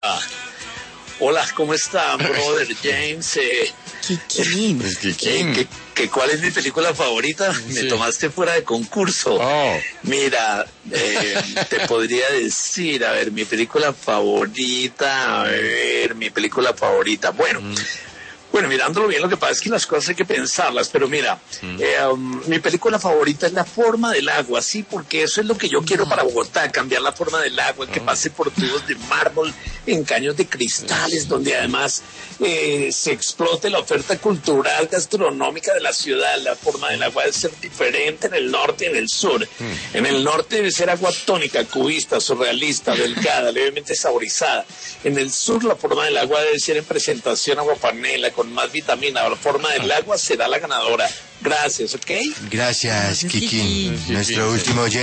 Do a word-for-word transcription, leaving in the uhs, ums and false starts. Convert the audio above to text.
Hola, ¿cómo está, brother James? Eh, Kikín. eh, que, que, ¿Cuál es mi película favorita? Sí. Me tomaste fuera de concurso. Oh. Mira, eh, te podría decir, a ver, mi película favorita, a ver, mi película favorita. Bueno, mm. Bueno, mirándolo bien, lo que pasa es que las cosas hay que pensarlas, pero mira, mm. eh, um, mi película favorita es La forma del agua, sí, porque eso es lo que yo quiero para Bogotá, cambiar la forma del agua, que pase por tubos de mármol, en caños de cristales, donde además eh, se explote la oferta cultural, gastronómica de la ciudad. La forma del agua debe ser diferente en el norte y en el sur. Mm. En el norte debe ser agua tónica, cubista, surrealista, delgada, levemente saborizada. En el sur la forma del agua debe ser en presentación agua panela, con más vitamina. La forma del agua será la ganadora. Gracias, ¿ok? Gracias, Kikín. Nuestro último oyente.